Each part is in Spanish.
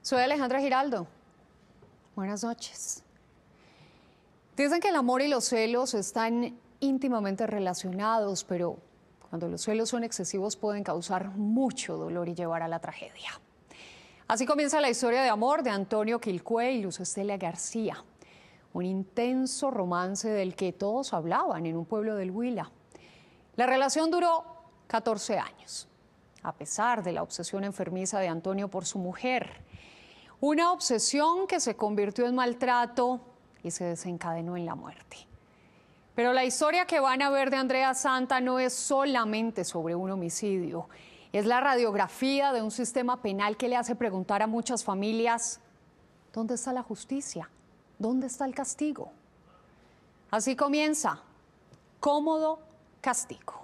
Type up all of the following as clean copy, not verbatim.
Soy Alejandra Giraldo. Buenas noches. Dicen que el amor y los celos están íntimamente relacionados, pero cuando los celos son excesivos pueden causar mucho dolor y llevar a la tragedia. Así comienza la historia de amor de Antonio Quilcué y Luz Estela García. Un intenso romance del que todos hablaban en un pueblo del Huila. La relación duró 14 años, a pesar de la obsesión enfermiza de Antonio por su mujer. Una obsesión que se convirtió en maltrato y se desencadenó en la muerte. Pero la historia que van a ver de Andrea Santa no es solamente sobre un homicidio. Es la radiografía de un sistema penal que le hace preguntar a muchas familias: ¿dónde está la justicia? ¿Dónde está el castigo? Así comienza Cómodo Castigo.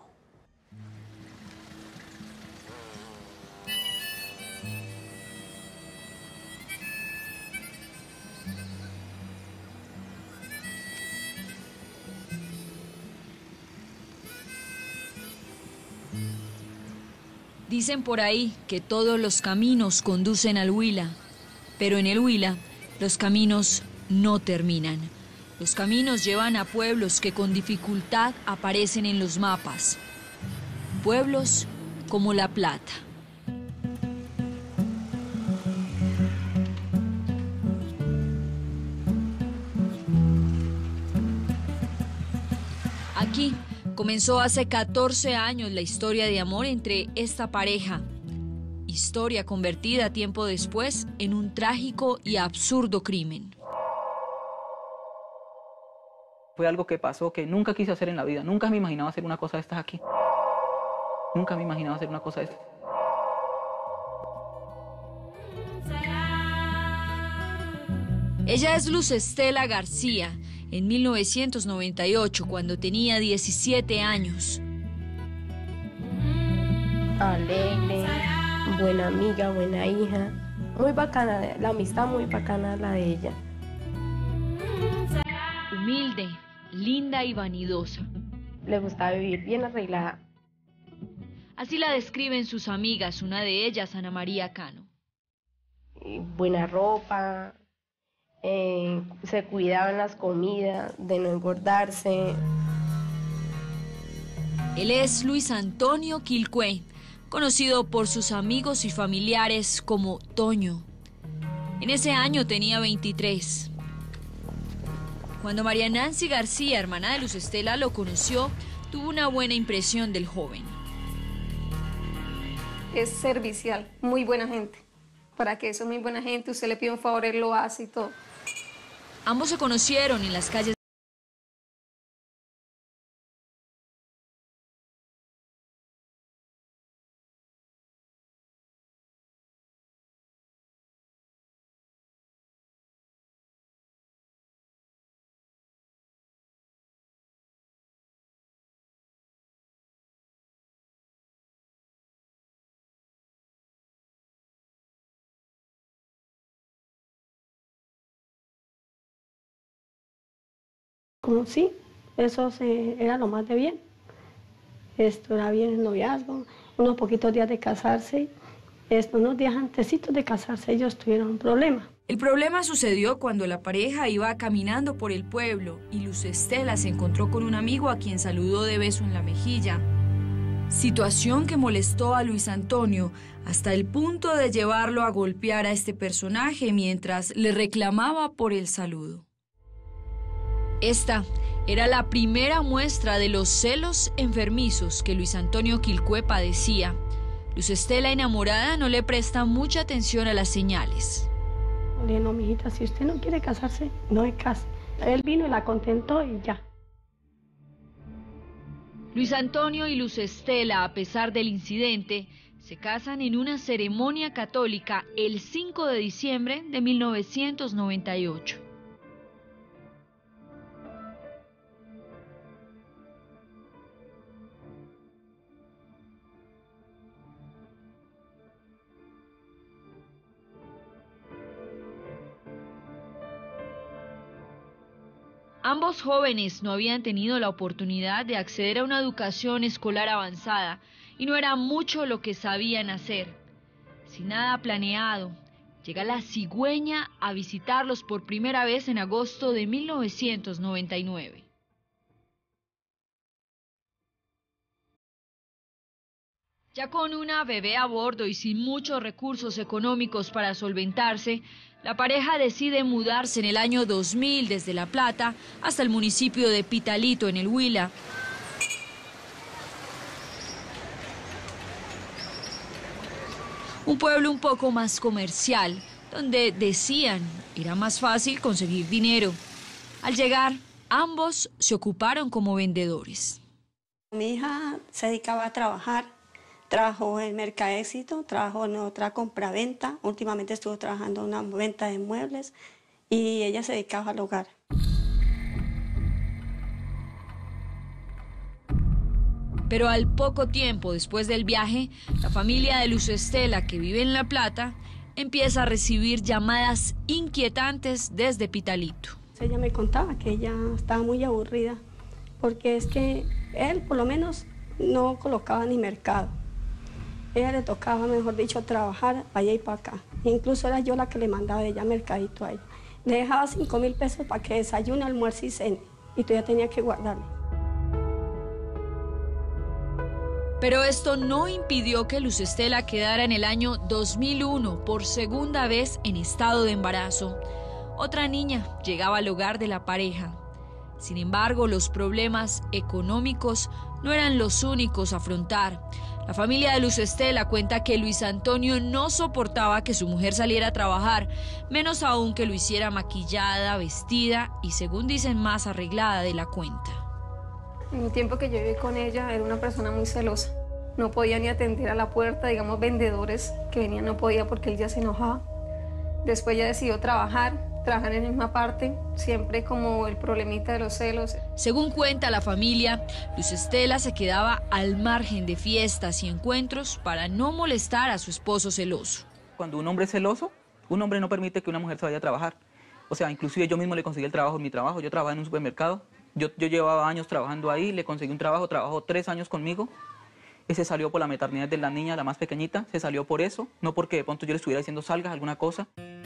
Dicen por ahí que todos los caminos conducen al Huila, pero en el Huila los caminos no terminan. Los caminos llevan a pueblos que con dificultad aparecen en los mapas. Pueblos como La Plata. Aquí comenzó hace 14 años la historia de amor entre esta pareja. Historia convertida tiempo después en un trágico y absurdo crimen. Fue algo que pasó que nunca quise hacer en la vida. Nunca me imaginaba hacer una cosa de estas aquí. Nunca me imaginaba hacer una cosa de estas. Ella es Luz Estela García. En 1998, cuando tenía 17 años. Alegre, buena amiga, buena hija. Muy bacana, la amistad muy bacana la de ella. Humilde, linda y vanidosa. Le gustaba vivir bien arreglada. Así la describen sus amigas, una de ellas, Ana María Cano. Y buena ropa, se cuidaba en las comidas, de no engordarse. Él es Luis Antonio Quilcué, conocido por sus amigos y familiares como Toño. En ese año tenía 23. Cuando María Nancy García, hermana de Luz Estela, lo conoció, tuvo una buena impresión del joven. Es servicial, muy buena gente. Para que eso es muy buena gente, usted le pide un favor, él lo hace y todo. Ambos se conocieron en las calles. Como sí, eso era lo más de bien. Esto era bien el noviazgo, unos poquitos días de casarse, unos días antecitos de casarse ellos tuvieron un problema. El problema sucedió cuando la pareja iba caminando por el pueblo y Luz Estela se encontró con un amigo a quien saludó de beso en la mejilla. Situación que molestó a Luis Antonio hasta el punto de llevarlo a golpear a este personaje mientras le reclamaba por el saludo. Esta era la primera muestra de los celos enfermizos que Luis Antonio Quilcué padecía. Luz Estela, enamorada, no le presta mucha atención a las señales. Le dije, no, mijita, si usted no quiere casarse, no se case. Él vino y la contentó y ya. Luis Antonio y Luz Estela, a pesar del incidente, se casan en una ceremonia católica el 5 de diciembre de 1998. Ambos jóvenes no habían tenido la oportunidad de acceder a una educación escolar avanzada y no era mucho lo que sabían hacer. Sin nada planeado, llega la cigüeña a visitarlos por primera vez en agosto de 1999. Ya con una bebé a bordo y sin muchos recursos económicos para solventarse, la pareja decide mudarse en el año 2000 desde La Plata hasta el municipio de Pitalito, en el Huila. Un pueblo un poco más comercial, donde decían era más fácil conseguir dinero. Al llegar, ambos se ocuparon como vendedores. Mi hija se dedicaba a trabajar, trabajó en Mercaéxito, trabajó en otra compraventa, últimamente estuvo trabajando en una venta de muebles y ella se dedicaba al hogar. Pero al poco tiempo después del viaje, la familia de Luz Estela, que vive en La Plata, empieza a recibir llamadas inquietantes desde Pitalito. Ella me contaba que ella estaba muy aburrida, porque es que él por lo menos no colocaba ni mercado. Ella le tocaba, mejor dicho, trabajar allá y para acá. Incluso era yo la que le mandaba de ella mercadito a ella. Le dejaba 5.000 pesos para que desayune, almuerce y cene, y todavía tenía que guardarle. Pero esto no impidió que Luz Estela quedara en el año 2001 por segunda vez en estado de embarazo. Otra niña llegaba al hogar de la pareja. Sin embargo, los problemas económicos no eran los únicos a afrontar. La familia de Luz Estela cuenta que Luis Antonio no soportaba que su mujer saliera a trabajar, menos aún que lo hiciera maquillada, vestida y, según dicen, más arreglada de la cuenta. En el tiempo que yo viví con ella, era una persona muy celosa. No podía ni atender a la puerta, digamos, vendedores que venían no podía porque él ya se enojaba. Después ya decidió trabajar en la misma parte, siempre como el problemita de los celos. Según cuenta la familia, Luz Estela se quedaba al margen de fiestas y encuentros para no molestar a su esposo celoso. Cuando un hombre es celoso, un hombre no permite que una mujer se vaya a trabajar. O sea, inclusive yo mismo le conseguí el trabajo en mi trabajo. Yo trabajaba en un supermercado. Yo llevaba años trabajando ahí, le conseguí un trabajo, trabajó 3 años conmigo. Ese salió por la maternidad de la niña, la más pequeñita, se salió por eso, no porque de pronto yo le estuviera diciendo salgas, alguna cosa.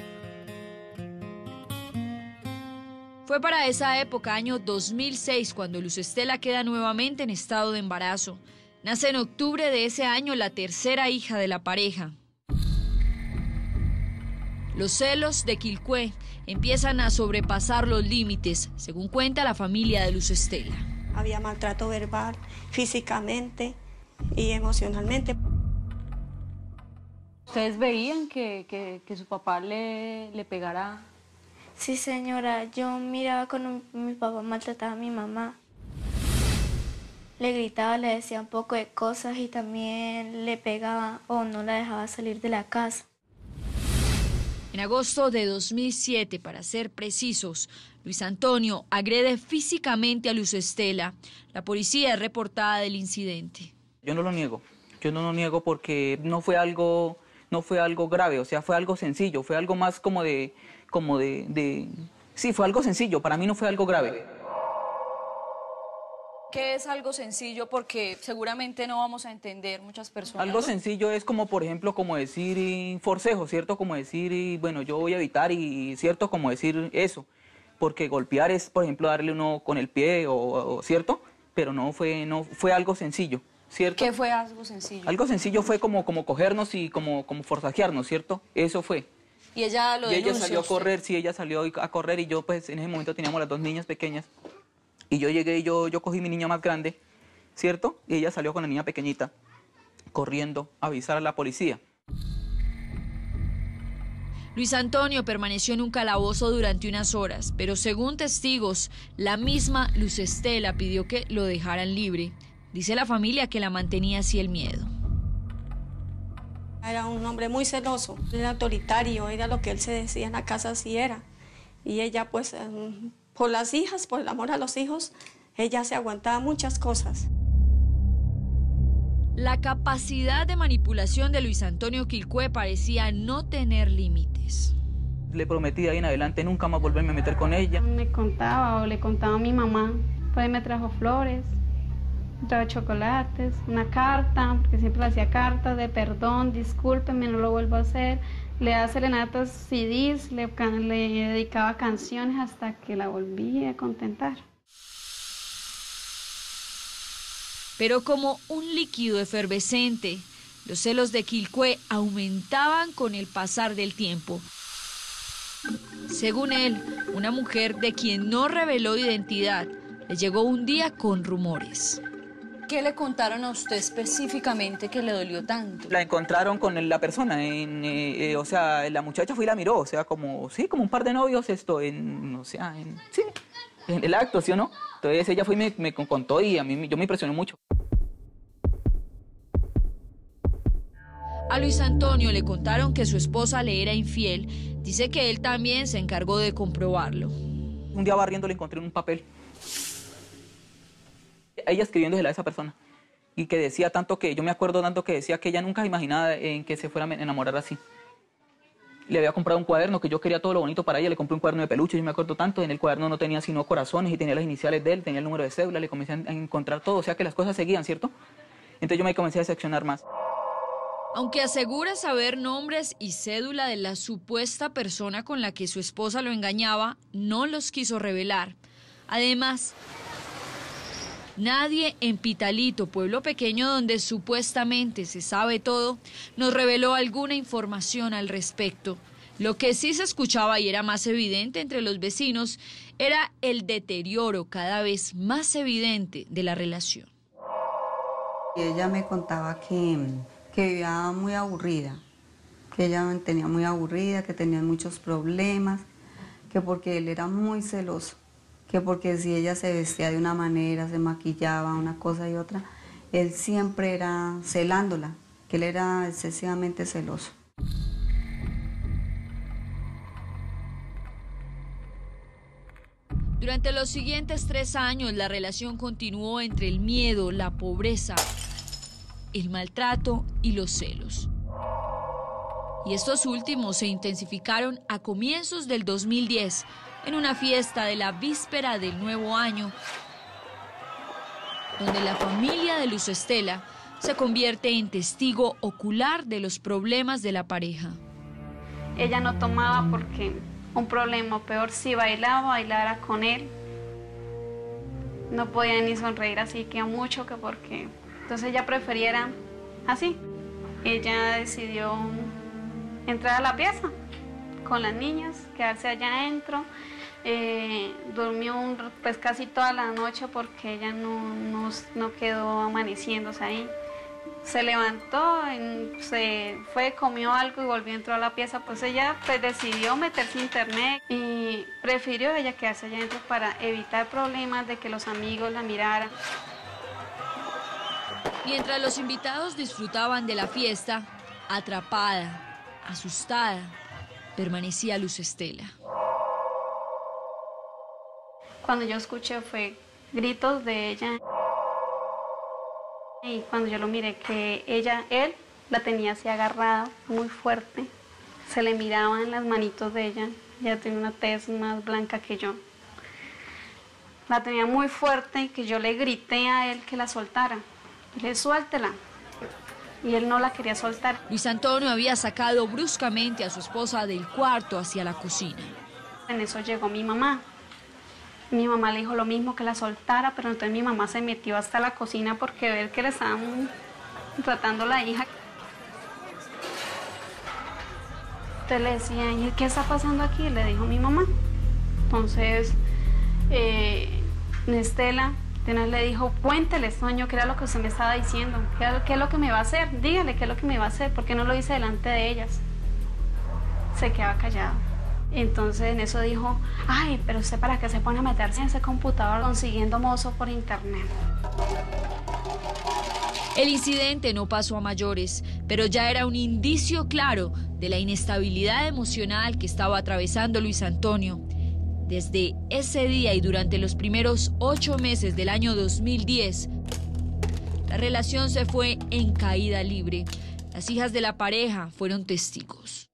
Fue para esa época, año 2006, cuando Luz Estela queda nuevamente en estado de embarazo. Nace en octubre de ese año la tercera hija de la pareja. Los celos de Quilcué empiezan a sobrepasar los límites, según cuenta la familia de Luz Estela. Había maltrato verbal, físicamente y emocionalmente. ¿Ustedes veían que su papá le pegara? Sí, señora, yo miraba cuando mi papá maltrataba a mi mamá. Le gritaba, le decía un poco de cosas y también le pegaba o no la dejaba salir de la casa. En agosto de 2007, para ser precisos, Luis Antonio agrede físicamente a Luz Estela. La policía es reportada del incidente. Yo no lo niego porque no fue algo grave, o sea, fue algo sencillo, fue algo más sí, fue algo sencillo, para mí no fue algo grave. ¿Qué es algo sencillo? Porque seguramente no vamos a entender muchas personas. Algo sencillo es como, por ejemplo, como decir forcejo, ¿cierto? Como decir, bueno, yo voy a evitar y ¿cierto? Como decir eso. Porque golpear es, por ejemplo, darle uno con el pie, ¿cierto? Pero no fue algo sencillo, ¿cierto? ¿Qué fue algo sencillo? Algo sencillo fue como cogernos y como forzajearnos, ¿cierto? Eso fue. Y ella lo denunció. Y ella salió a correr, sí, ella salió a correr y yo, pues, en ese momento teníamos las 2 niñas pequeñas. Y yo llegué y yo cogí mi niña más grande, ¿cierto? Y ella salió con la niña pequeñita, corriendo a avisar a la policía. Luis Antonio permaneció en un calabozo durante unas horas, pero según testigos, la misma Luz Estela pidió que lo dejaran libre. Dice la familia que la mantenía así el miedo. Era un hombre muy celoso, era autoritario, era lo que él se decía en la casa, así era. Y ella, pues, por las hijas, por el amor a los hijos, ella se aguantaba muchas cosas. La capacidad de manipulación de Luis Antonio Quilcué parecía no tener límites. Le prometí de ahí en adelante nunca más volverme a meter con ella. Me contaba o le contaba a mi mamá, pues me trajo flores, me trajo chocolates, una carta, porque siempre le hacía cartas de perdón, discúlpeme, no lo vuelvo a hacer, Le daba serenatas, CDs, le dedicaba canciones hasta que la volví a contentar. Pero como un líquido efervescente, los celos de Quilcué aumentaban con el pasar del tiempo. Según él, una mujer de quien no reveló identidad le llegó un día con rumores. ¿Qué le contaron a usted específicamente que le dolió tanto? La encontraron con la persona, o sea, la muchacha fue y la miró, o sea, como un par de novios, en el acto, ¿sí o no? Entonces ella fue y me contó y yo me impresioné mucho. A Luis Antonio le contaron que su esposa le era infiel. Dice que él también se encargó de comprobarlo. Un día barriendo le encontré en un papel. Ella escribiéndosela a esa persona. Y que decía tanto que, yo me acuerdo tanto que decía que ella nunca imaginaba en que se fuera a enamorar así. Le había comprado un cuaderno que yo quería todo lo bonito para ella, le compré un cuaderno de peluche, yo me acuerdo tanto, en el cuaderno no tenía sino corazones y tenía las iniciales de él, tenía el número de cédula, le comencé a encontrar todo, o sea que las cosas seguían, ¿cierto? Entonces yo me comencé a decepcionar más. Aunque asegura saber nombres y cédula de la supuesta persona con la que su esposa lo engañaba, no los quiso revelar. Además, nadie en Pitalito, pueblo pequeño donde supuestamente se sabe todo, nos reveló alguna información al respecto. Lo que sí se escuchaba y era más evidente entre los vecinos era el deterioro cada vez más evidente de la relación. Ella me contaba que vivía muy aburrida, que ella me tenía muy aburrida, que tenía muchos problemas, que porque él era muy celoso, que porque si ella se vestía de una manera, se maquillaba, una cosa y otra, él siempre era celándola, que él era excesivamente celoso. Durante los siguientes 3 años, la relación continuó entre el miedo, la pobreza, el maltrato y los celos. Y estos últimos se intensificaron a comienzos del 2010, en una fiesta de la víspera del nuevo año, donde la familia de Luz Estela se convierte en testigo ocular de los problemas de la pareja. Ella no tomaba porque un problema, peor si bailara con él. No podía ni sonreír así que mucho, que porque... Entonces ella preferiera así. Ella decidió entrar a la pieza con las niñas, quedarse allá adentro. Durmió pues casi toda la noche porque ella no quedó amaneciéndose ahí. Se levantó, se fue, comió algo y volvió, entró a la pieza. Pues ella pues decidió meterse a internet y prefirió ella quedarse allá adentro para evitar problemas de que los amigos la miraran. Mientras los invitados disfrutaban de la fiesta, atrapada, asustada, permanecía Luz Estela. Cuando yo escuché fue gritos de ella. Y cuando yo lo miré que él la tenía así agarrada, muy fuerte. Se le miraban las manitos de ella. Ella tenía una tez más blanca que yo. La tenía muy fuerte, que yo le grité a él que la soltara. Le suéltela. Y él no la quería soltar. Luis Antonio había sacado bruscamente a su esposa del cuarto hacia la cocina. En eso llegó mi mamá. Mi mamá le dijo lo mismo, que la soltara, pero entonces mi mamá se metió hasta la cocina porque ver que le estaban tratando la hija. Entonces le decía, ¿y qué está pasando aquí? Le dijo mi mamá. Entonces, Estela le dijo, cuéntele, sueño, qué era lo que usted me estaba diciendo, qué es lo que me va a hacer, dígale qué es lo que me va a hacer, ¿por qué no lo dice delante de ellas? Se quedaba callado. Entonces en eso dijo, ay, pero usted para qué se pone a meterse en ese computador consiguiendo mozo por internet. El incidente no pasó a mayores, pero ya era un indicio claro de la inestabilidad emocional que estaba atravesando Luis Antonio. Desde ese día y durante los primeros 8 meses del año 2010, la relación se fue en caída libre. Las hijas de la pareja fueron testigos.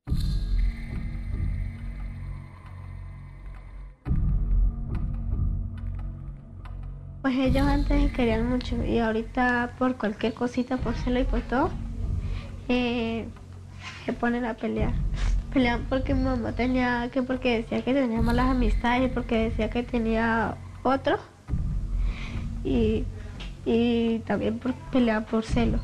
Pues ellos antes se querían mucho y ahorita por cualquier cosita, por celo y por todo, se ponen a pelear. Peleaban porque mi mamá porque decía que tenía malas amistades y porque decía que tenía otro. Y también peleaban por celos.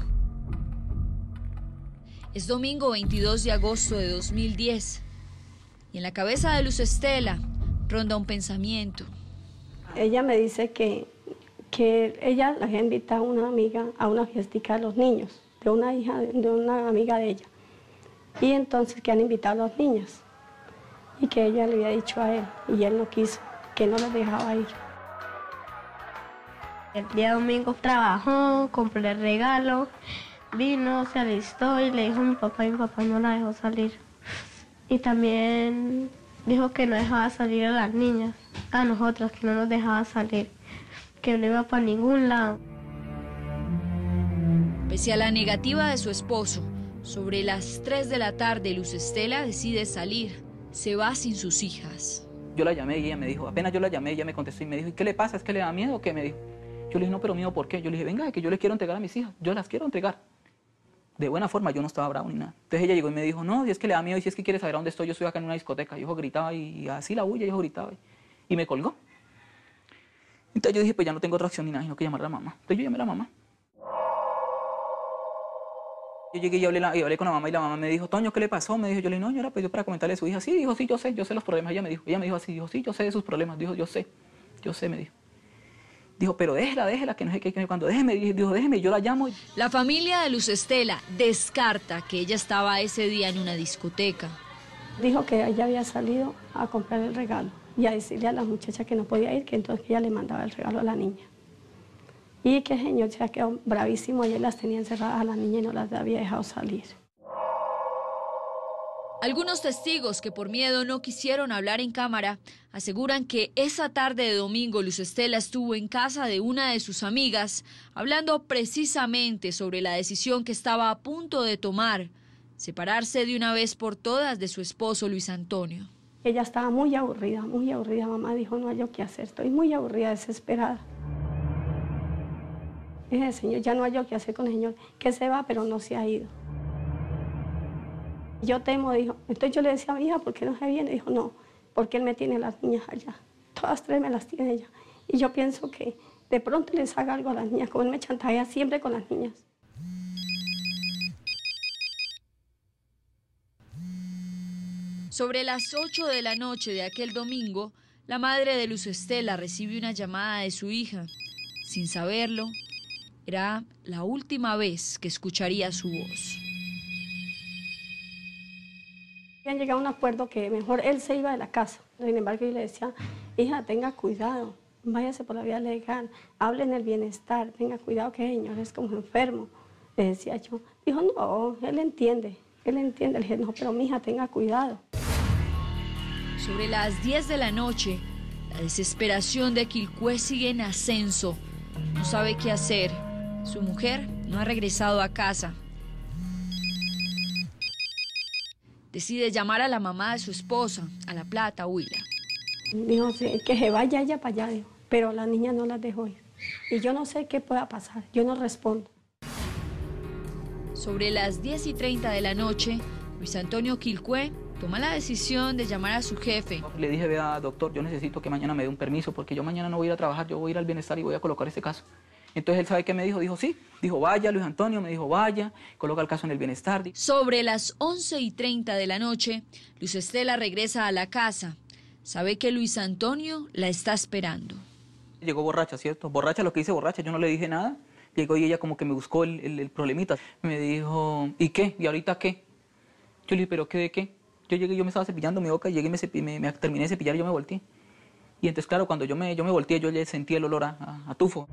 Es domingo 22 de agosto de 2010 y en la cabeza de Luz Estela ronda un pensamiento. Ella me dice que ella la había invitado a una amiga a una fiestica de los niños, de una amiga de ella. Y entonces que han invitado a los niños y que ella le había dicho a él y él no quiso, que no los dejaba ir. El día domingo trabajó, compré el regalo, vino, se alistó y le dijo a mi papá y mi papá no la dejó salir. Y también dijo que no dejaba salir a las niñas, a nosotras, que no nos dejaba salir, que no iba para ningún lado. Pese a la negativa de su esposo, sobre las 3 de la tarde Luz Estela decide salir. Se va sin sus hijas. Yo la llamé y ella me dijo, apenas yo la llamé, ella me contestó y me dijo, ¿y qué le pasa? ¿Es que le da miedo o qué? Me dijo. Yo le dije, no, pero miedo, ¿por qué? Yo le dije, venga, que yo les quiero entregar a mis hijas, yo las quiero entregar. De buena forma, yo no estaba bravo ni nada. Entonces ella llegó y me dijo, no, si es que le da miedo y si es que quiere saber a dónde estoy, yo estoy acá en una discoteca. Y yo gritaba y así la bulla, yo gritaba y me colgó. Entonces yo dije, pues ya no tengo otra opción ni nada, sino que llamar a la mamá. Entonces yo llamé a la mamá. Yo llegué y hablé con la mamá y la mamá me dijo, Toño, ¿qué le pasó? Me dijo, yo le dije, no, señora, pues yo para comentarle a su hija. Sí, dijo, sí, yo sé los problemas. Ella me dijo así, dijo, sí, yo sé de sus problemas. Dijo, yo sé, me dijo. Dijo, pero déjela, que no sé qué, cuando dijo, déjeme, yo la llamo. La familia de Luz Estela descarta que ella estaba ese día en una discoteca. Dijo que ella había salido a comprar el regalo y a decirle a la muchacha que no podía ir, que entonces ella le mandaba el regalo a la niña. Y que el señor se ha quedado bravísimo, ayer las tenía encerradas a la niña y no las había dejado salir. Algunos testigos que por miedo no quisieron hablar en cámara aseguran que esa tarde de domingo Luz Estela estuvo en casa de una de sus amigas hablando precisamente sobre la decisión que estaba a punto de tomar, separarse de una vez por todas de su esposo Luis Antonio. Ella estaba muy aburrida, mamá dijo, no hay yo qué hacer, estoy muy aburrida, desesperada. Dije, señor, ya no hay yo qué hacer con el señor, que se va, pero no se ha ido. Yo temo, dijo. Entonces yo le decía a mi hija, ¿por qué no se viene? Dijo, no, porque él me tiene las niñas allá. Todas 3 me las tiene ella. Y yo pienso que de pronto les haga algo a las niñas, como él me chantajea siempre con las niñas. Sobre las 8 de la noche de aquel domingo, la madre de Luz Estela recibe una llamada de su hija. Sin saberlo, era la última vez que escucharía su voz. Habían llegado a un acuerdo que mejor él se iba de la casa. Sin embargo, yo le decía, hija, tenga cuidado, váyase por la vía legal, hable en el bienestar, tenga cuidado que el señor es como enfermo. Le decía yo. Dijo, no, él entiende. Le dije, no, pero mija, tenga cuidado. Sobre las 10 de la noche, la desesperación de Quilcué sigue en ascenso. No sabe qué hacer. Su mujer no ha regresado a casa. Decide llamar a la mamá de su esposa, a La Plata, Huila. Dijo, sí, que se vaya ella para allá, dijo, pero la niña no las dejó ir. Y yo no sé qué pueda pasar, yo no respondo. Sobre las 10:30 de la noche, Luis Antonio Quilcué toma la decisión de llamar a su jefe. Le dije, vea, doctor, yo necesito que mañana me dé un permiso porque yo mañana no voy a ir a trabajar, yo voy a ir al bienestar y voy a colocar este caso. Entonces él sabe qué me dijo, dijo sí, dijo vaya, Luis Antonio, me dijo vaya, coloca el caso en el bienestar. Sobre las 11:30 de la noche, Luz Estela regresa a la casa. Sabe que Luis Antonio la está esperando. Llegó borracha, ¿cierto? Borracha, lo que dice borracha, yo no le dije nada. Llegó y ella como que me buscó el problemita. Me dijo, ¿y qué? ¿Y ahorita qué? Yo le dije, ¿pero qué de qué? Yo llegué, yo me estaba cepillando mi boca, llegué y me terminé de cepillar y yo me volteé. Y entonces, claro, cuando yo me volteé, yo le sentí el olor a tufo.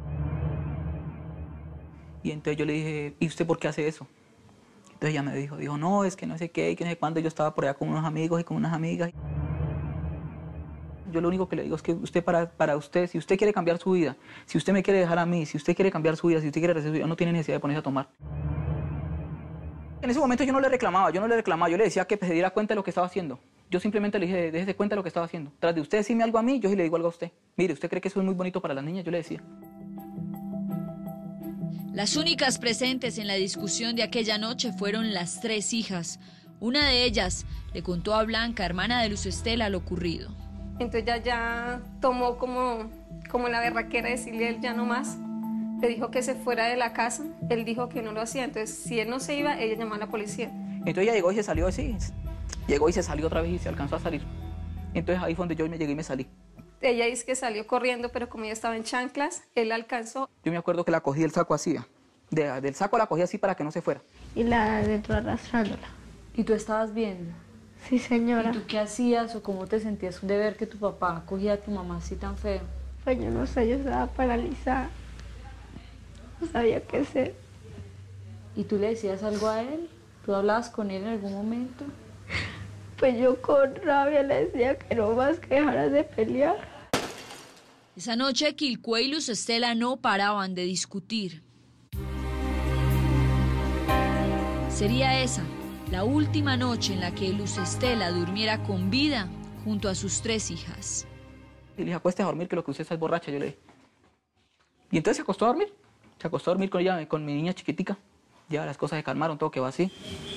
Y entonces yo le dije, ¿y usted por qué hace eso? Entonces ella me dijo, no, es que no sé qué, y que no sé cuándo, yo estaba por allá con unos amigos y con unas amigas. Yo lo único que le digo es que usted para usted, si usted quiere cambiar su vida, si usted me quiere dejar a mí, si usted quiere cambiar su vida, si usted quiere recibir su vida, no tiene necesidad de ponerse a tomar. En ese momento yo no le reclamaba, yo le decía que se diera cuenta de lo que estaba haciendo. Yo simplemente le dije, déjese cuenta de lo que estaba haciendo. Tras de usted decirme algo a mí, yo sí le digo algo a usted. Mire, ¿usted cree que eso es muy bonito para las niñas? Yo le decía. Las únicas presentes en la discusión de aquella noche fueron las 3 hijas, Una de ellas le contó a Blanca, hermana de Luz Estela, lo ocurrido. Entonces ya tomó como la berraquera de decirle a él ya no más. Le dijo que se fuera de la casa, él dijo que no lo hacía, entonces si él no se iba, ella llamó a la policía. Entonces ella llegó y se salió así, llegó y se salió otra vez y se alcanzó a salir. Entonces ahí fue donde yo me llegué y me salí. Ella dice que salió corriendo, pero como ella estaba en chanclas, él la alcanzó. Yo me acuerdo que la cogí del saco así, del saco la cogí así para que no se fuera. Y la dentro arrastrándola. ¿Y tú estabas viendo? Sí, señora. ¿Y tú qué hacías o cómo te sentías de ver que tu papá cogía a tu mamá así tan feo? Pues yo no sé, yo estaba paralizada. No sabía qué hacer. ¿Y tú le decías algo a él? ¿Tú hablabas con él en algún momento? Pues yo con rabia le decía que no más que dejaras de pelear. Esa noche Quilcué y Luz Estela no paraban de discutir. Sería esa la última noche en la que Luz Estela durmiera con vida junto a sus 3 hijas. Y le dije, acuéstese a dormir, que lo que usted está es borracha, yo le dije. Y entonces se acostó a dormir. Se acostó a dormir con ella, con mi niña chiquitica. Ya las cosas se calmaron, todo quedó así.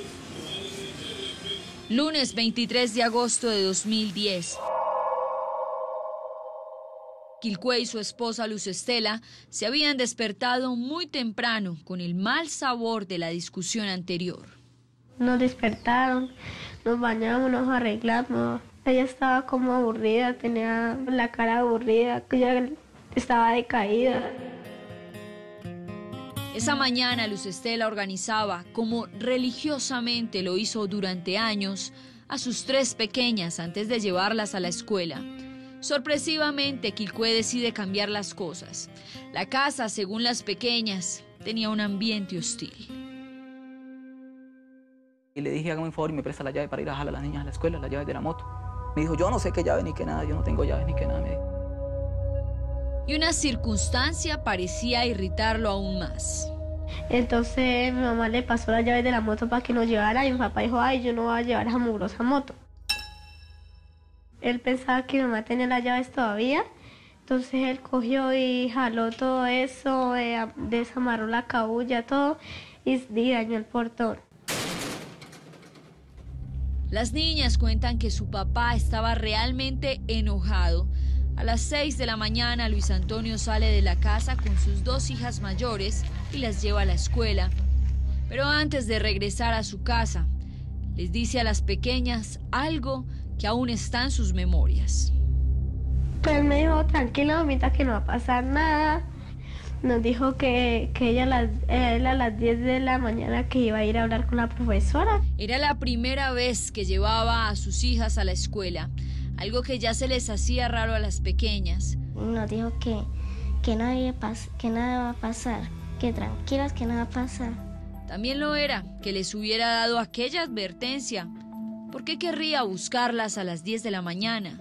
Lunes 23 de agosto de 2010. Quilcué y su esposa Luz Estela se habían despertado muy temprano con el mal sabor de la discusión anterior. Nos despertaron, nos bañamos, nos arreglamos. Ella estaba como aburrida, tenía la cara aburrida, ella estaba decaída. Esa mañana Luz Estela organizaba, como religiosamente lo hizo durante años, a sus 3 pequeñas antes de llevarlas a la escuela. Sorpresivamente, Quilcué decide cambiar las cosas. La casa, según las pequeñas, tenía un ambiente hostil. Y le dije, hágame un favor y me presta la llave para ir a dejar a las niñas a la escuela, las llaves de la moto. Me dijo, yo no sé qué llave ni qué nada, yo no tengo llaves ni qué nada, me dijo. Y una circunstancia parecía irritarlo aún más. Entonces mi mamá le pasó las llaves de la moto para que nos llevara y mi papá dijo, ay, yo no voy a llevar esa mugrosa moto. Él pensaba que mi mamá tenía las llaves todavía, entonces él cogió y jaló todo eso, desamarró la cabulla, todo y dañó el portón. Las niñas cuentan que su papá estaba realmente enojado. A las 6 de la mañana, Luis Antonio sale de la casa con sus 2 hijas mayores y las lleva a la escuela. Pero antes de regresar a su casa, les dice a las pequeñas algo que aún está en sus memorias. Pues me dijo, tranquila, mamita, que no va a pasar nada. Nos dijo que él a las 10 de la mañana que iba a ir a hablar con la profesora. Era la primera vez que llevaba a sus hijas a la escuela, algo que ya se les hacía raro a las pequeñas. Nos dijo que nada va a pasar, que tranquilas, que nada va a pasar. También lo era que les hubiera dado aquella advertencia. ¿Por qué querría buscarlas a las 10 de la mañana?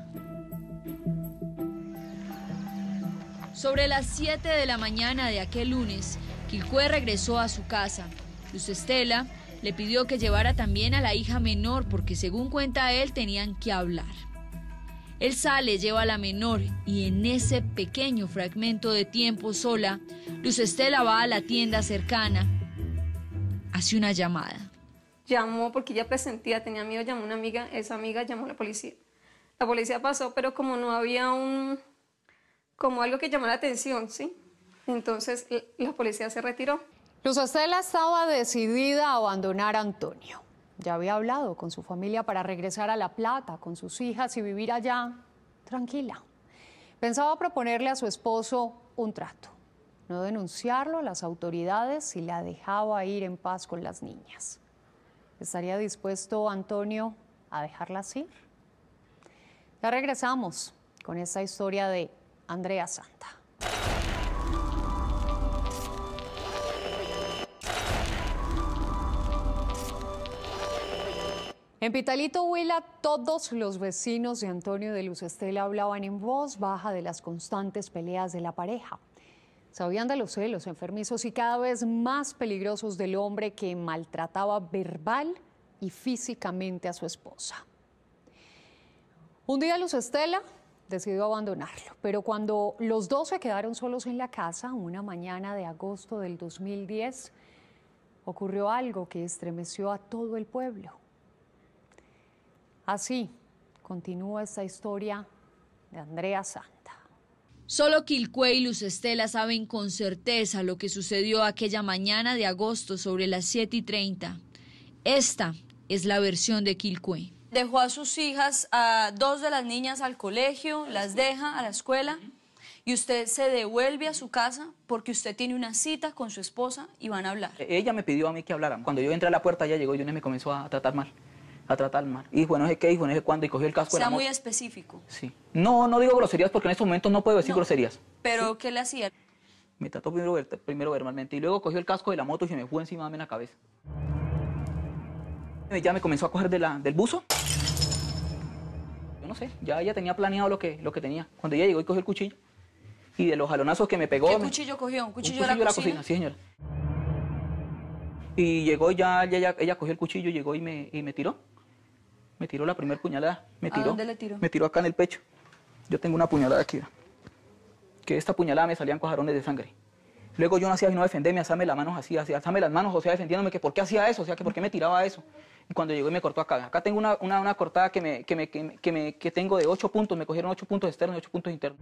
Sobre las 7 de la mañana de aquel lunes, Quilcué regresó a su casa. Luz Estela le pidió que llevara también a la hija menor porque, según cuenta él, tenían que hablar. Él sale, lleva a la menor y en ese pequeño fragmento de tiempo sola, Luz Estela va a la tienda cercana, hace una llamada. Llamó porque ella presentía, tenía miedo, llamó a una amiga, esa amiga llamó a la policía. La policía pasó, pero como no había como algo que llamara la atención, ¿sí? Entonces la policía se retiró. Luz Estela estaba decidida a abandonar a Antonio. Ya había hablado con su familia para regresar a La Plata con sus hijas y vivir allá tranquila. Pensaba proponerle a su esposo un trato, no denunciarlo a las autoridades si la dejaba ir en paz con las niñas. ¿Estaría dispuesto Antonio a dejarlas ir? Ya regresamos con esta historia de Andrea Santa. En Pitalito, Huila, todos los vecinos de Antonio de Luz Estela hablaban en voz baja de las constantes peleas de la pareja. Sabían de los celos enfermizos y cada vez más peligrosos del hombre que maltrataba verbal y físicamente a su esposa. Un día Luz Estela decidió abandonarlo, pero cuando los dos se quedaron solos en la casa, una mañana de agosto del 2010, ocurrió algo que estremeció a todo el pueblo. Así continúa esta historia de Andrea Santa. Solo Quilcué y Luz Estela saben con certeza lo que sucedió aquella mañana de agosto sobre las 7:30. Esta es la versión de Quilcué. Dejó a sus hijas, a 2 de las niñas al colegio, las deja a la escuela y usted se devuelve a su casa porque usted tiene una cita con su esposa y van a hablar. Ella me pidió a mí que habláramos. Cuando yo entré a la puerta, ella llegó y me comenzó a tratar mal. Hijo, no sé qué, hijo, no sé cuándo, y cogió el casco de la moto. Sea muy específico. Sí. No digo groserías porque en estos momentos no puedo decir groserías. ¿Pero ¿sí? qué le hacía? Me trató primero verbalmente y luego cogió el casco de la moto y se me fue encima en la cabeza. Ya me comenzó a coger del buzo. Yo no sé, ya ella tenía planeado lo que tenía. Cuando ella llegó y cogió el cuchillo y de los jalonazos que me pegó... ¿Qué cuchillo cogió? ¿Un cuchillo de la cocina? Sí, señora. Y llegó y ella cogió el cuchillo, llegó y me tiró. Me tiró la primera puñalada. ¿A dónde le tiró? Me tiró acá en el pecho. Yo tengo una puñalada aquí. Que esta puñalada me salían cuajarones de sangre. Luego yo no hacía sino defenderme, alzarme las manos así, alzarme las manos, o sea, defendiéndome que por qué hacía eso, o sea, que por qué me tiraba eso. Y cuando llegó y me cortó acá. Acá tengo una cortada que tengo de 8 puntos, me cogieron 8 puntos externos y 8 puntos internos.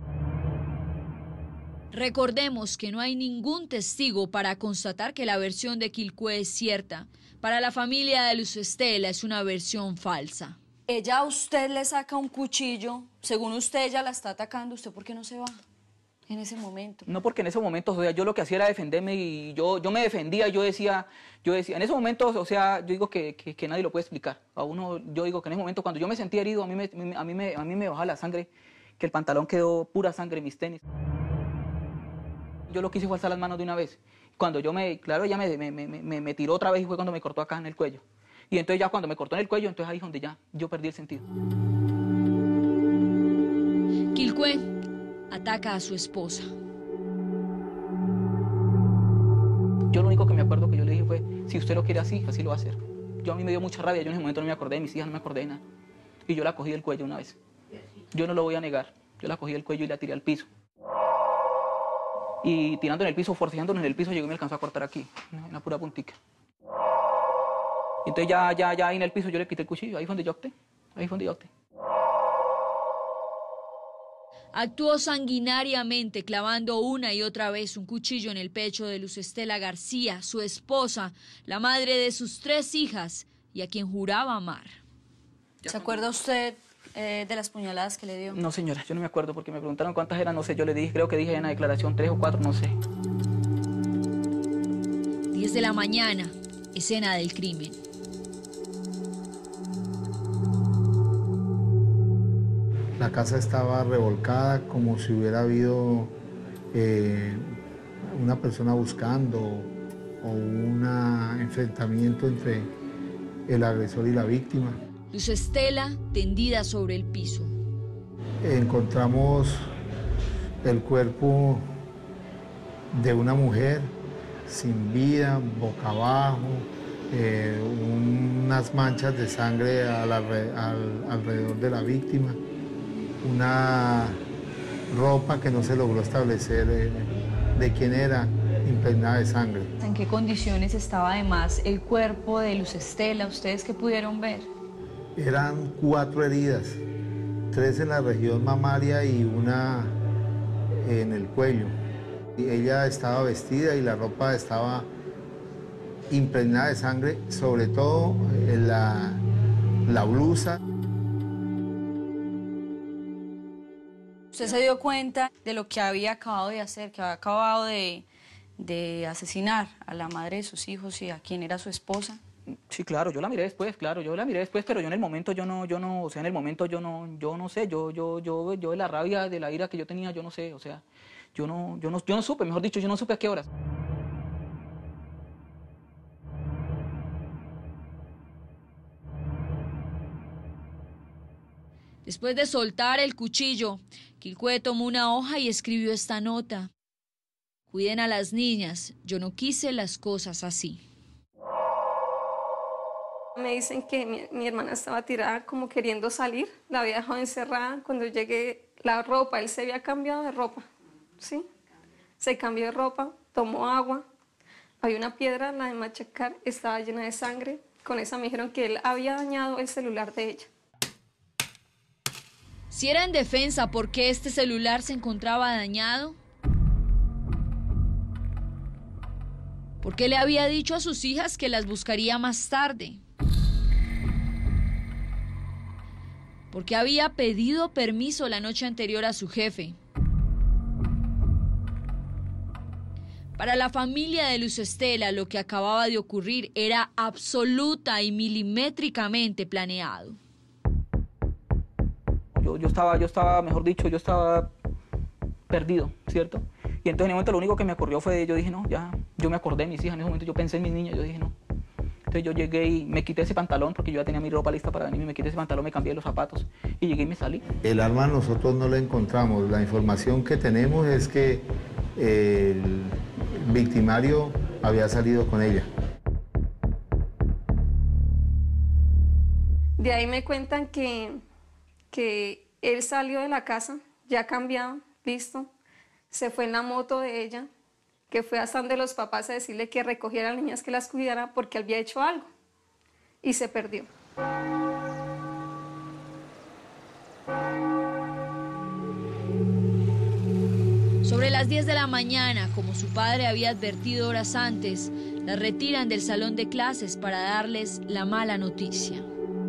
Recordemos que no hay ningún testigo para constatar que la versión de Quilcué es cierta. Para la familia de Luz Estela es una versión falsa. Ella a usted le saca un cuchillo, según usted ella la está atacando, ¿usted por qué no se va en ese momento? No, porque en ese momento, o sea, yo lo que hacía era defenderme y yo me defendía, yo decía, en ese momento, o sea, yo digo que nadie lo puede explicar. A uno, yo digo que en ese momento, cuando yo me sentía herido, a mí me bajaba la sangre, que el pantalón quedó pura sangre en mis tenis. Yo lo quise fue alzar las manos de una vez. Cuando claro, ella me tiró otra vez y fue cuando me cortó acá en el cuello. Y entonces ya cuando me cortó en el cuello, entonces ahí es donde ya yo perdí el sentido. Quilcué ataca a su esposa. Yo lo único que me acuerdo que yo le dije fue, si usted lo quiere así, así lo va a hacer. A mí me dio mucha rabia, yo en ese momento no me acordé de mis hijas, no me acordé de nada. Y yo la cogí del cuello una vez. Yo no lo voy a negar. Yo la cogí del cuello y la tiré al piso. Y tirando en el piso, forcejeándonos en el piso, llegó y me alcanzó a cortar aquí, en la pura puntica. Y entonces ya ahí en el piso yo le quité el cuchillo, ahí fue donde yo opté. Actuó sanguinariamente, clavando una y otra vez un cuchillo en el pecho de Luz Estela García, su esposa, la madre de sus 3 hijas y a quien juraba amar. ¿Se acuerda usted de las puñaladas que le dio? No, señora, yo no me acuerdo porque me preguntaron cuántas eran, no sé, yo le dije, creo que dije en la declaración 3 o 4, no sé. 10 de la mañana, escena del crimen. La casa estaba revolcada como si hubiera habido una persona buscando o un enfrentamiento entre el agresor y la víctima. Luz Estela tendida sobre el piso. Encontramos el cuerpo de una mujer sin vida, boca abajo, unas manchas de sangre alrededor de la víctima, una ropa que no se logró establecer de quién era, impregnada de sangre. ¿En qué condiciones estaba además el cuerpo de Luz Estela? ¿Ustedes qué pudieron ver? Eran 4 heridas, 3 en la región mamaria y una en el cuello. Y ella estaba vestida y la ropa estaba impregnada de sangre, sobre todo la blusa. ¿Usted se dio cuenta de lo que había acabado de hacer, que había acabado de asesinar a la madre de sus hijos y a quien era su esposa? Sí, claro, yo la miré después, pero yo en el momento yo no sé, yo de la rabia, de la ira que yo tenía, yo no sé, o sea, yo no supe, mejor dicho, yo no supe a qué horas. Después de soltar el cuchillo, Quilcué tomó una hoja y escribió esta nota. Cuiden a las niñas, yo no quise las cosas así. Me dicen que mi hermana estaba tirada como queriendo salir, la había dejado encerrada. Cuando llegué, la ropa, él se había cambiado de ropa, ¿sí? Se cambió de ropa, tomó agua, había una piedra, la de machacar, estaba llena de sangre. Con esa me dijeron que él había dañado el celular de ella. Si era en defensa, ¿por qué este celular se encontraba dañado? ¿Por qué le había dicho a sus hijas que las buscaría más tarde? ¿Por qué había pedido permiso la noche anterior a su jefe? Para la familia de Luz Estela, lo que acababa de ocurrir era absoluta y milimétricamente planeado. Yo estaba, mejor dicho, yo estaba perdido, ¿cierto? Y entonces en el momento lo único que me ocurrió fue, yo dije, no, ya, yo me acordé de mis hijas, en ese momento yo pensé en mis niñas, yo dije, no. Entonces yo llegué y me quité ese pantalón, porque yo ya tenía mi ropa lista para venir, me quité ese pantalón, me cambié los zapatos, y llegué y me salí. El arma nosotros no la encontramos, la información que tenemos es que el victimario había salido con ella. De ahí me cuentan que él salió de la casa, ya cambiado, listo, se fue en la moto de ella, que fue hasta donde los papás a decirle que recogiera a las niñas, que las cuidara porque había hecho algo y se perdió. Sobre las 10 de la mañana, como su padre había advertido horas antes, las retiran del salón de clases para darles la mala noticia.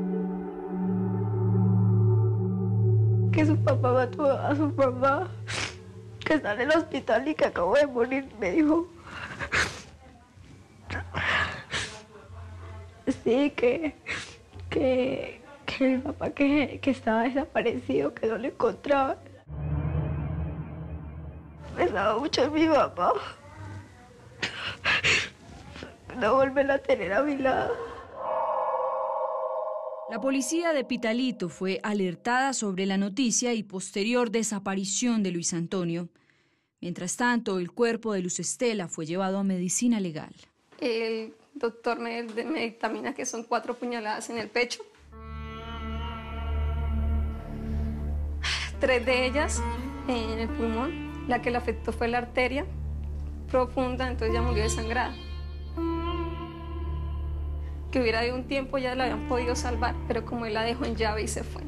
Que su papá mató a su mamá, que está en el hospital y que acabó de morir, me dijo. Sí, que el papá que estaba desaparecido, que no lo encontraba. Pensaba mucho en mi mamá. No volver a tener a mi lado. La policía de Pitalito fue alertada sobre la noticia y posterior desaparición de Luis Antonio. Mientras tanto, el cuerpo de Luz Estela fue llevado a medicina legal. El doctor me dictamina que son 4 puñaladas en el pecho. 3 de ellas en el pulmón. La que le afectó fue la arteria profunda, entonces ya murió desangrada. Que hubiera habido un tiempo ya la habían podido salvar, pero como él la dejó en llave y se fue.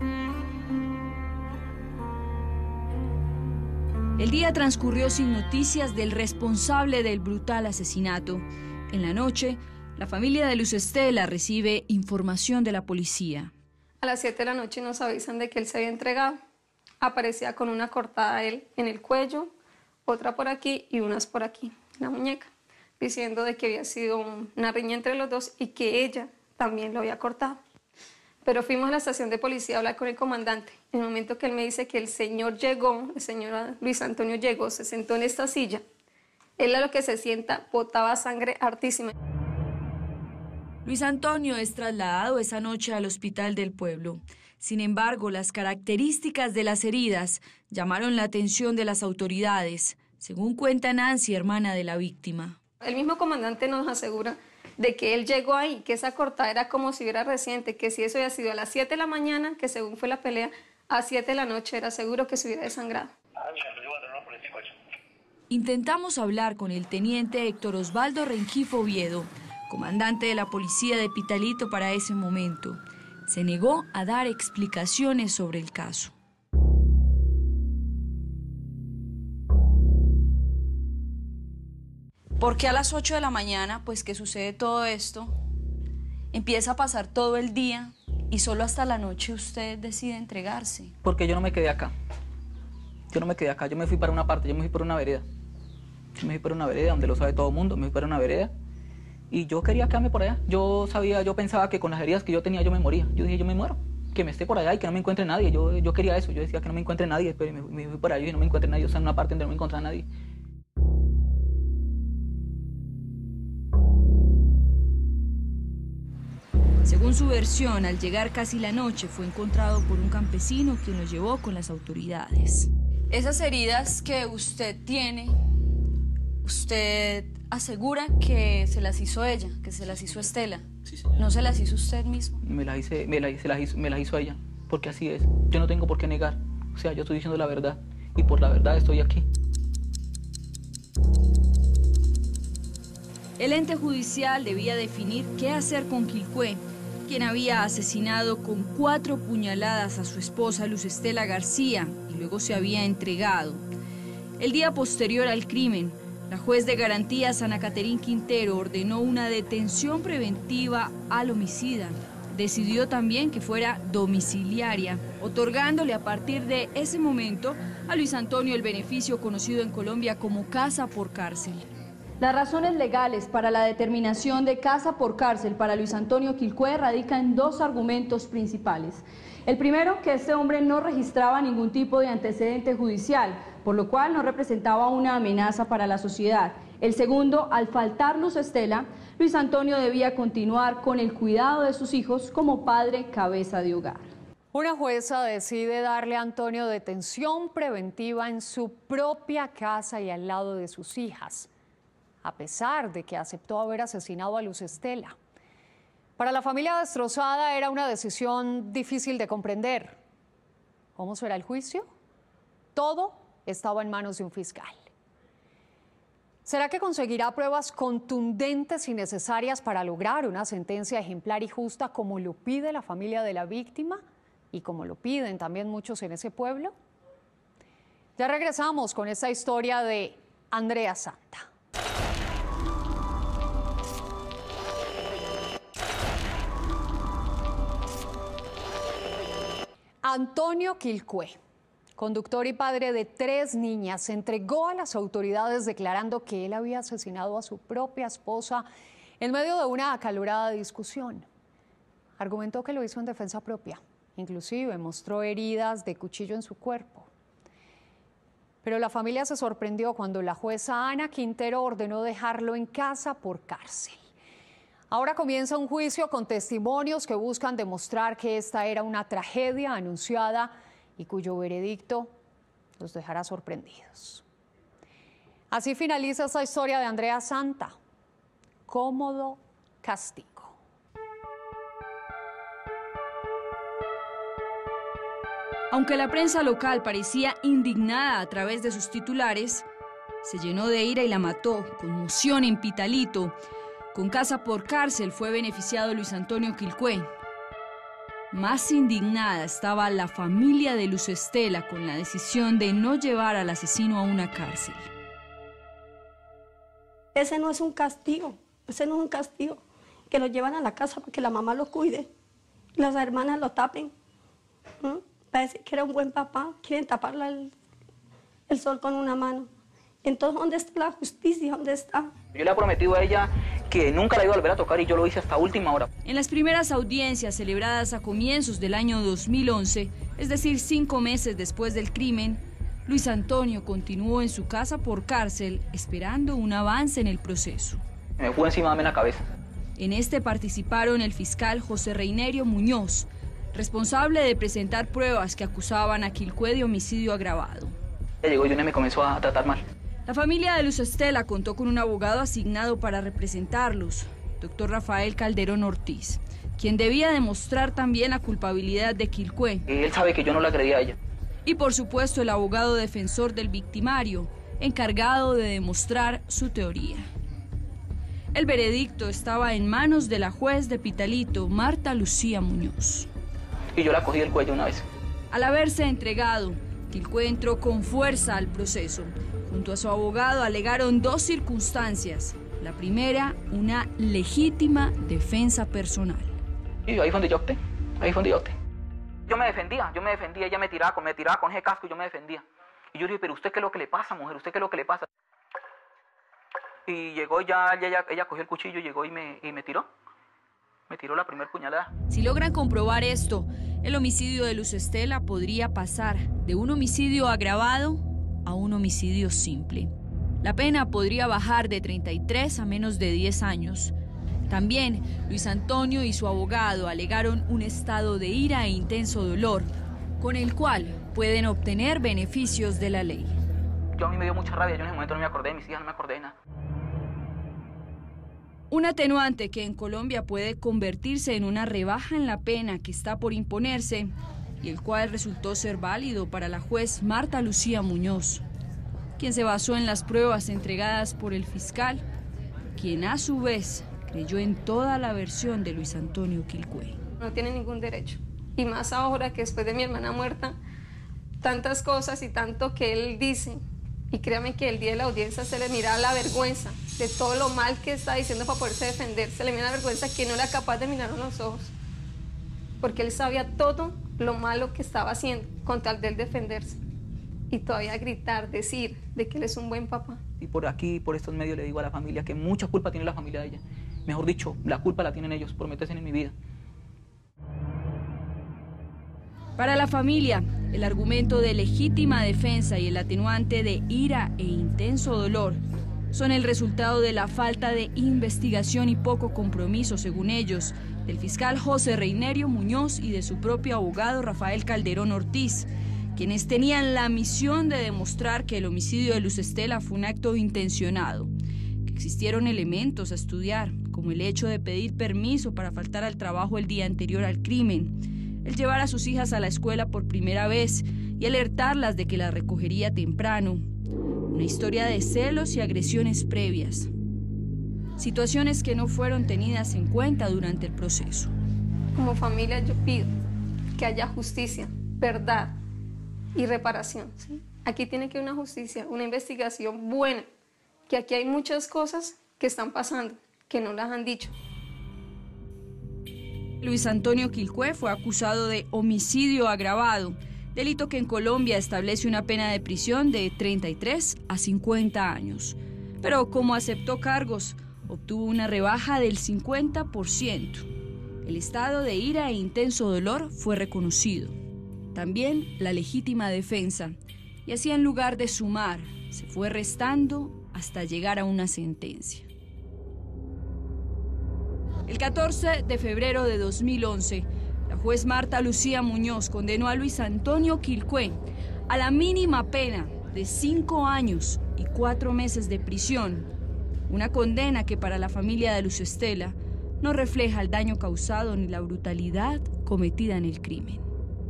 El día transcurrió sin noticias del responsable del brutal asesinato. En la noche, la familia de Luz Estela recibe información de la policía. A las 7 de la noche nos avisan de que él se había entregado. Aparecía con una cortada él en el cuello, otra por aquí y unas por aquí, en la muñeca, diciendo de que había sido una riña entre los dos y que ella también lo había cortado. Pero fuimos a la estación de policía a hablar con el comandante. En el momento que él me dice que el señor llegó, el señor Luis Antonio llegó, se sentó en esta silla, él a lo que se sienta botaba sangre hartísima. Luis Antonio es trasladado esa noche al hospital del pueblo. Sin embargo, las características de las heridas llamaron la atención de las autoridades, según cuenta Nancy, hermana de la víctima. El mismo comandante nos asegura de que él llegó ahí, que esa cortada era como si hubiera reciente, que si eso había sido a las 7 de la mañana, que según fue la pelea, a 7 de la noche era seguro que se hubiera desangrado. Intentamos hablar con el teniente Héctor Osvaldo Rengifo Oviedo, comandante de la policía de Pitalito para ese momento. Se negó a dar explicaciones sobre el caso. ¿Por qué a las 8 de la mañana, pues que sucede todo esto, empieza a pasar todo el día y solo hasta la noche usted decide entregarse? Porque yo no me quedé acá. Yo no me quedé acá, yo me fui para una parte, yo me fui por una vereda. Yo me fui por una vereda donde lo sabe todo el mundo, me fui para una vereda y yo quería quedarme por allá. Yo pensaba que con las heridas que yo tenía yo me moría. Yo dije, yo me muero, que me esté por allá y que no me encuentre nadie. Yo quería eso, yo decía que no me encuentre nadie, pero me fui por allá y no me encuentre nadie, o sea, en una parte donde no me encontraba nadie. Según su versión, al llegar casi la noche fue encontrado por un campesino quien lo llevó con las autoridades. Esas heridas que usted tiene, usted asegura que se las hizo ella, que se las hizo Estela. Sí, señora. ¿No se las hizo usted mismo? Me las hizo ella, porque así es. Yo no tengo por qué negar. O sea, yo estoy diciendo la verdad y por la verdad estoy aquí. El ente judicial debía definir qué hacer con Quilpué, quien había asesinado con 4 puñaladas a su esposa Luz Estela García y luego se había entregado. El día posterior al crimen, la juez de garantías Ana Caterín Quintero ordenó una detención preventiva al homicida. Decidió también que fuera domiciliaria, otorgándole a partir de ese momento a Luis Antonio el beneficio conocido en Colombia como casa por cárcel. Las razones legales para la determinación de casa por cárcel para Luis Antonio Quilcué radican en 2 argumentos principales. El primero, que este hombre no registraba ningún tipo de antecedente judicial, por lo cual no representaba una amenaza para la sociedad. El segundo, al faltar Luz Estela, Luis Antonio debía continuar con el cuidado de sus hijos como padre cabeza de hogar. Una jueza decide darle a Antonio detención preventiva en su propia casa y al lado de sus hijas, a pesar de que aceptó haber asesinado a Luz Estela. Para la familia destrozada era una decisión difícil de comprender. ¿Cómo será el juicio? Todo estaba en manos de un fiscal. ¿Será que conseguirá pruebas contundentes y necesarias para lograr una sentencia ejemplar y justa como lo pide la familia de la víctima y como lo piden también muchos en ese pueblo? Ya regresamos con esta historia de Andrea Santa. Antonio Quilcué, conductor y padre de 3 niñas, se entregó a las autoridades declarando que él había asesinado a su propia esposa en medio de una acalorada discusión. Argumentó que lo hizo en defensa propia, inclusive mostró heridas de cuchillo en su cuerpo. Pero la familia se sorprendió cuando la jueza Ana Quintero ordenó dejarlo en casa por cárcel. Ahora comienza un juicio con testimonios que buscan demostrar que esta era una tragedia anunciada y cuyo veredicto los dejará sorprendidos. Así finaliza esta historia de Andrea Santa. Cómodo castigo. Aunque la prensa local parecía indignada a través de sus titulares, se llenó de ira y la mató. Conmoción en Pitalito. Con casa por cárcel fue beneficiado Luis Antonio Quilcué. Más indignada estaba la familia de Luz Estela con la decisión de no llevar al asesino a una cárcel. Ese no es un castigo, que lo llevan a la casa para que la mamá lo cuide, las hermanas lo tapen. Para decir que era un buen papá, quieren taparle el sol con una mano. Entonces, ¿dónde está la justicia? ¿Dónde está? Yo le he prometido a ella que nunca la iba a volver a tocar y yo lo hice hasta última hora. En las primeras audiencias celebradas a comienzos del año 2011, es decir, 5 meses después del crimen, Luis Antonio continuó en su casa por cárcel esperando un avance en el proceso. Me fue encima de la cabeza. En este participaron el fiscal José Reinerio Muñoz, responsable de presentar pruebas que acusaban a Quilcué de homicidio agravado. Ella llegó y me comenzó a tratar mal. La familia de Luz Estela contó con un abogado asignado para representarlos, doctor Rafael Calderón Ortiz, quien debía demostrar también la culpabilidad de Quilcué. Él sabe que yo no la agredí a ella. Y por supuesto el abogado defensor del victimario, encargado de demostrar su teoría. El veredicto estaba en manos de la juez de Pitalito, Marta Lucía Muñoz. Y yo la cogí del cuello una vez. Al haberse entregado, Quilcué entró con fuerza al proceso. Junto a su abogado alegaron 2 circunstancias. La primera, una legítima defensa personal. Y ahí fue donde yo opté, Yo me defendía, ella me tiraba con ese casco y yo me defendía. Y yo le dije, pero ¿usted qué es lo que le pasa, mujer? ¿Usted qué es lo que le pasa? Y llegó ella cogió el cuchillo, llegó y me tiró. Me tiró la primera puñalada. Si logran comprobar esto, el homicidio de Luz Estela podría pasar de un homicidio agravado a un homicidio simple. La pena podría bajar de 33 a menos de 10 años. También Luis Antonio y su abogado alegaron un estado de ira e intenso dolor, con el cual pueden obtener beneficios de la ley. A mí me dio mucha rabia, yo en ese momento no me acordé de mis hijas, no me acordé de nada. Un atenuante que en Colombia puede convertirse en una rebaja en la pena que está por imponerse y el cual resultó ser válido para la juez Marta Lucía Muñoz, quien se basó en las pruebas entregadas por el fiscal, quien a su vez creyó en toda la versión de Luis Antonio Quilpué. No tiene ningún derecho. Y más ahora que después de mi hermana muerta, tantas cosas y tanto que él dice. Y créame que el día de la audiencia se le mira la vergüenza de todo lo mal que está diciendo para poderse defender. Se le mira la vergüenza que no era capaz de mirar a los ojos. Porque él sabía todo lo malo que estaba haciendo con tal de él defenderse. Y todavía gritar, decir de que él es un buen papá. Y por aquí, por estos medios, le digo a la familia que mucha culpa tiene la familia de ella. Mejor dicho, la culpa la tienen ellos por meterse en mi vida. Para la familia, el argumento de legítima defensa y el atenuante de ira e intenso dolor son el resultado de la falta de investigación y poco compromiso, según ellos, del fiscal José Reinerio Muñoz y de su propio abogado Rafael Calderón Ortiz, quienes tenían la misión de demostrar que el homicidio de Luz Estela fue un acto intencionado, que existieron elementos a estudiar, como el hecho de pedir permiso para faltar al trabajo el día anterior al crimen, el llevar a sus hijas a la escuela por primera vez y alertarlas de que la recogería temprano, una historia de celos y agresiones previas, situaciones que no fueron tenidas en cuenta durante el proceso. Como familia yo pido que haya justicia, verdad y reparación, ¿sí? Aquí tiene que haber una justicia, una investigación buena, que aquí hay muchas cosas que están pasando, que no las han dicho. Luis Antonio Quilpué fue acusado de homicidio agravado, delito que en Colombia establece una pena de prisión de 33 a 50 años. Pero como aceptó cargos, obtuvo una rebaja del 50%. El estado de ira e intenso dolor fue reconocido. También la legítima defensa. Y así, en lugar de sumar, se fue restando hasta llegar a una sentencia. El 14 de febrero de 2011, la juez Marta Lucía Muñoz condenó a Luis Antonio Quilpué a la mínima pena de 5 años y 4 meses de prisión, una condena que para la familia de Luz Estela no refleja el daño causado ni la brutalidad cometida en el crimen.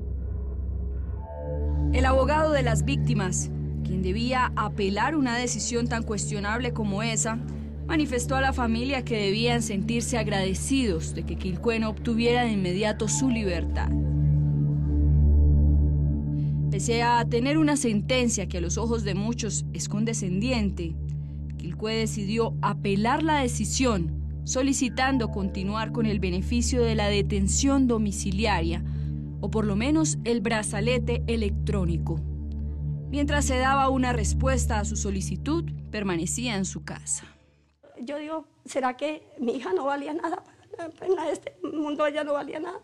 El abogado de las víctimas, quien debía apelar una decisión tan cuestionable como esa, manifestó a la familia que debían sentirse agradecidos de que Quilpué no obtuviera de inmediato su libertad. Pese a tener una sentencia que a los ojos de muchos es condescendiente, Quilpué decidió apelar la decisión, solicitando continuar con el beneficio de la detención domiciliaria, o por lo menos el brazalete electrónico. Mientras se daba una respuesta a su solicitud, permanecía en su casa. Yo digo, ¿será que mi hija no valía nada? En este mundo ella no valía nada.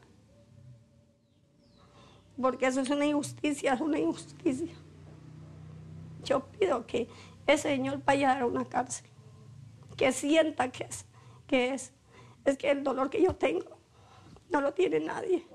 Porque eso es una injusticia, es una injusticia. Yo pido que ese señor vaya a una cárcel, que sienta que es que el dolor que yo tengo no lo tiene nadie.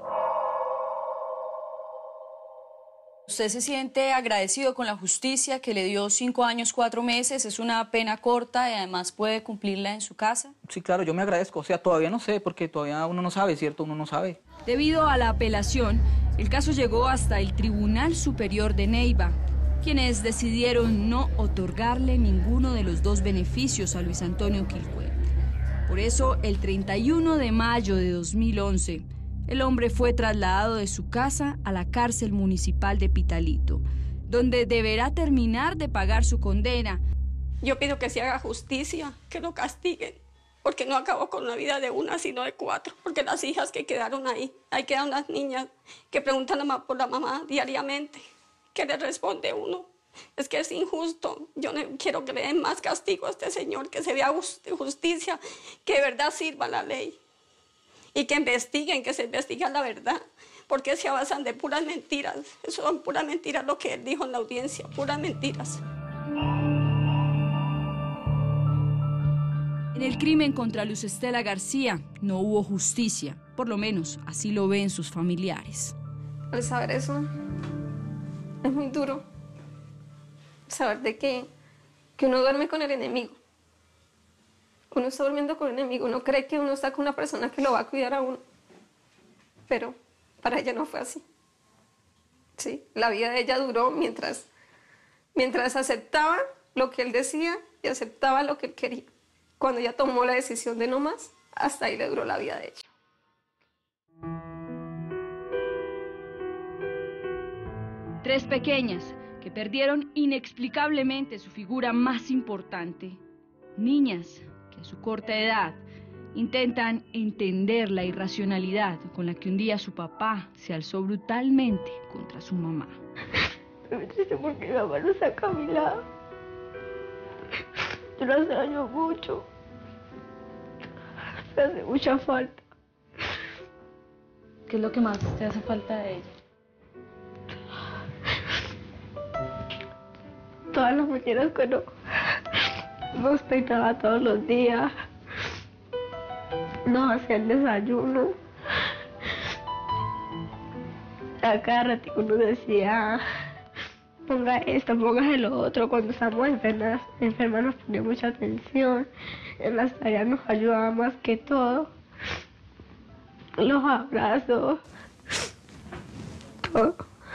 ¿Usted se siente agradecido con la justicia que le dio 5 años, 4 meses? Es una pena corta y además puede cumplirla en su casa. Sí, claro, yo me agradezco. O sea, todavía no sé, porque todavía uno no sabe, ¿cierto? Uno no sabe. Debido a la apelación, el caso llegó hasta el Tribunal Superior de Neiva, quienes decidieron no otorgarle ninguno de los 2 beneficios a Luis Antonio Quilpué. Por eso, el 31 de mayo de 2011, el hombre fue trasladado de su casa a la cárcel municipal de Pitalito, donde deberá terminar de pagar su condena. Yo pido que se haga justicia, que lo castiguen, porque no acabó con la vida de una, sino de 4, porque las hijas que quedaron ahí quedan unas niñas que preguntan por la mamá diariamente. ¿Qué le responde uno? Es que es injusto. Yo no quiero que le den más castigo a este señor, que se vea justicia, que de verdad sirva la ley. Y que investiguen, que se investigue la verdad, porque se basan de puras mentiras. Eso son puras mentiras lo que él dijo en la audiencia, puras mentiras. En el crimen contra Luz Estela García no hubo justicia, por lo menos así lo ven sus familiares. Al saber eso, es muy duro saber de que uno duerme con el enemigo. Uno está durmiendo con el enemigo, uno cree que uno está con una persona que lo va a cuidar a uno, pero para ella no fue así. Sí, la vida de ella duró mientras aceptaba lo que él decía y aceptaba lo que él quería. Cuando ella tomó la decisión de no más, hasta ahí le duró la vida de ella. Tres pequeñas que perdieron inexplicablemente su figura más importante. Niñas que a su corta edad intentan entender la irracionalidad con la que un día su papá se alzó brutalmente contra su mamá. Me triste porque mi mamá no saca a mi lado. Yo la extraño mucho. Me hace mucha falta. ¿Qué es lo que más te hace falta de ella? Todas las mañanas cuando nos peinaba todos los días, nos hacía el desayuno. A cada ratito nos decía, ponga esto, póngase lo otro. Cuando estábamos enfermas nos ponía mucha atención. En las tareas nos ayudaba más que todo. Los abrazos, todo.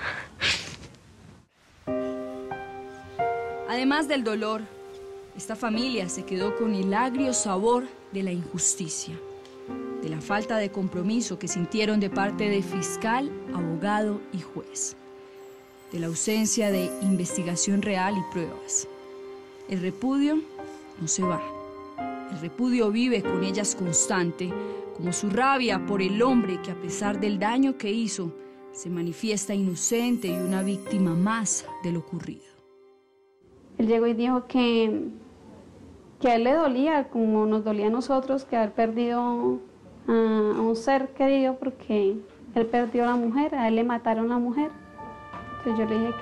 Además del dolor, esta familia se quedó con el agrio sabor de la injusticia, de la falta de compromiso que sintieron de parte de fiscal, abogado y juez, de la ausencia de investigación real y pruebas. El repudio no se va. El repudio vive con ellas constante, como su rabia por el hombre que, a pesar del daño que hizo, se manifiesta inocente y una víctima más de lo ocurrido. Él llegó y dijo que a él le dolía, como nos dolía a nosotros, que haber perdido a un ser querido, porque él perdió a la mujer, a él le mataron a la mujer. Entonces yo le dije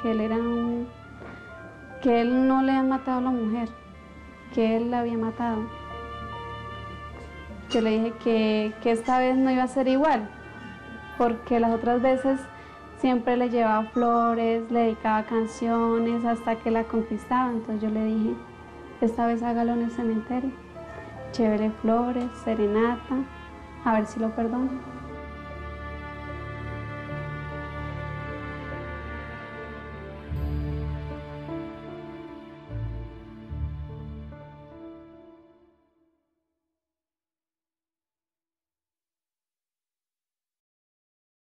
que él no le había matado a la mujer, que él la había matado. Yo le dije que esta vez no iba a ser igual, porque las otras veces siempre le llevaba flores, le dedicaba canciones hasta que la conquistaba. Entonces yo le dije, esta vez hágalo en el cementerio. Llévele flores, serenata, a ver si lo perdona.